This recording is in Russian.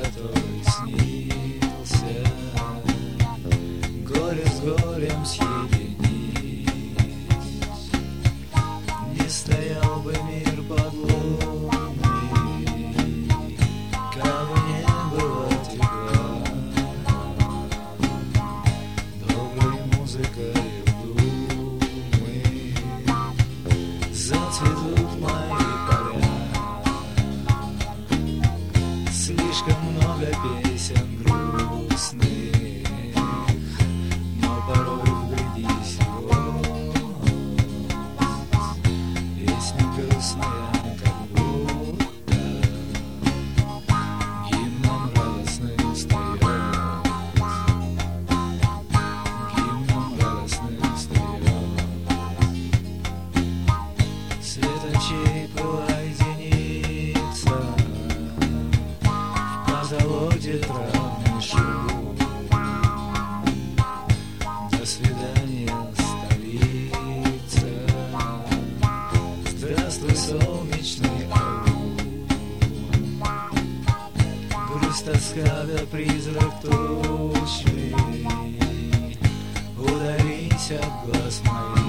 который снился, горе с горем съединись. Не стоял бы мир под луной, кабы не было тепла, доброй музыкой думы зацветут мои поля. Слишком много песен грустных, но порой вглядись в голос. Песня грустная, как будто гимном радостным встает, гимном радостным встает. Светочей пылай зеница, позолоте травный шум. До свидания, столица, здравствуй, солнечный аул. Грусть, тоска да призрак тучный, удались от глаз моих.